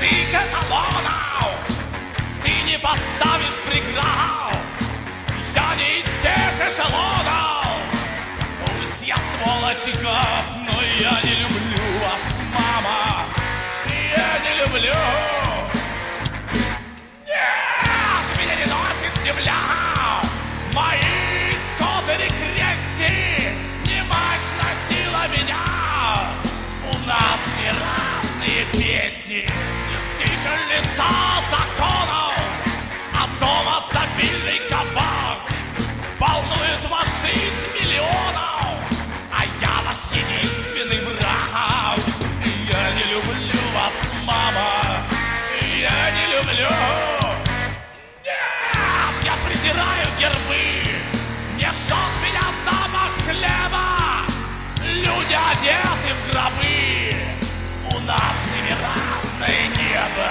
простых эталонов, ты не поставишь преград. Я не из тех эшелонов, пусть я сволочь и гад, но я не люблю вас, мама, я не люблю. Нет, меня не носит земля, мои козыри крести, не мать носила меня. У нас не разные песни, действительно лица законов, а дома стабильный кабак волнует вас жизнь миллионов, а я ваш единственный враг. Я не люблю вас, мама, я не люблю. Нет, я презираю гербы, не жжет меня запах хлеба. Люди одеты в гробы, у нас с ними разное небо.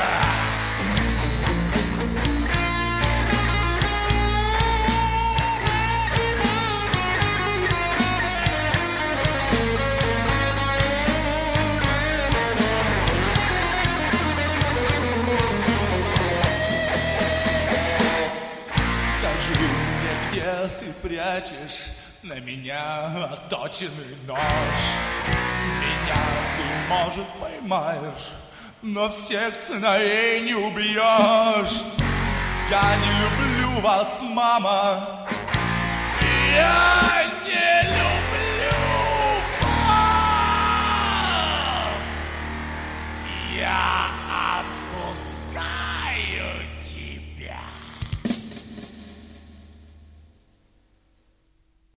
Скажи мне, где ты прячешь на меня отточенный нож? Меня ты, может, поймаешь, но всех сыновей не убьешь. Я не люблю вас, мама,